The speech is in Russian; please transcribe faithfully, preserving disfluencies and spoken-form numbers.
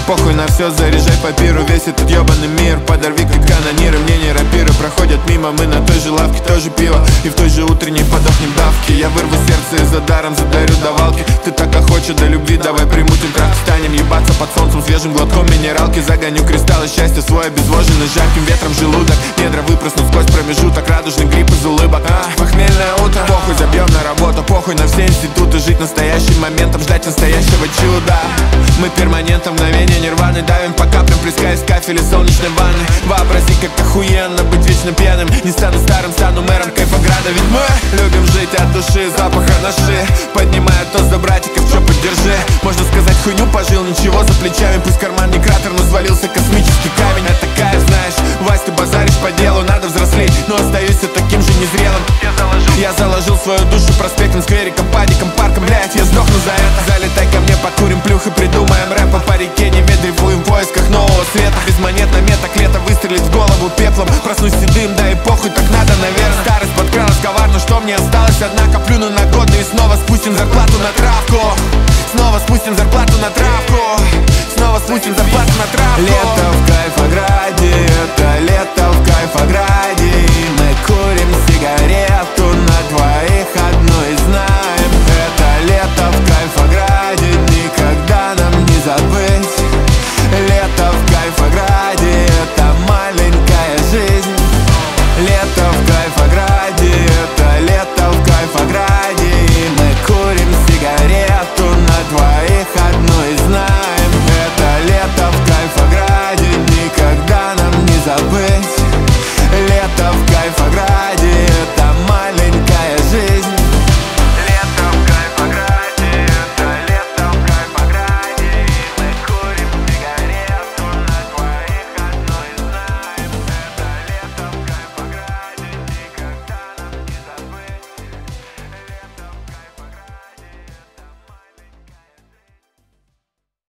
Похуй на все, заряжай папиру. Весь этот ебаный мир подорви как канониры. Мне не рапиры проходят мимо. Мы на той же лавке, тоже пиво. И в той же утренней подохнем давки. Я вырву сердце и за даром задарю давалки. Ты так охоча до любви, давай примутим трах. Станем ебаться под солнцем свежим глотком минералки. Загоню кристаллы счастья свой обезвоженный жарким ветром желудок. Недра выпрыснут сквозь промежуток. Радужный гриб из улыбок. А, похмельное утро. Похуй, забьем на работу. Похуй на все институты. Жить настоящим моментом, ждать настоящего чуда. Мы перманентом мгновения нирваны. Давим по каплям, плескаясь в кафеле солнечной ванны. Вообрази, как охуенно быть вечно пьяным. Не стану старым, стану мэром Кайфограда. Ведь мы любим жить от души, запаха наши. Поднимаю тост за братиков, чё поддержи. Можно сказать, хуйню пожил, ничего за плечами. Пусть карманный кратер, но свалился космический камень. Это кайф, знаешь, Вась, ты базаришь по делу. Надо взрослеть, но остаюсь все таким же незрелым. Я заложил, я заложил свою душу проспектом, сквериком, падиком, парком. Блять, я сдохну за это. Залетай ко мне, покурим плюх и придумаем рэпа. По реке не дрейфуем в поисках нового света. Без монет на меток лето выстрелить в голову пеплом. Проснусь седым, да и похуй, так надо, наверное. Старость подкралась коварно, что мне осталось? Однако плюну на год.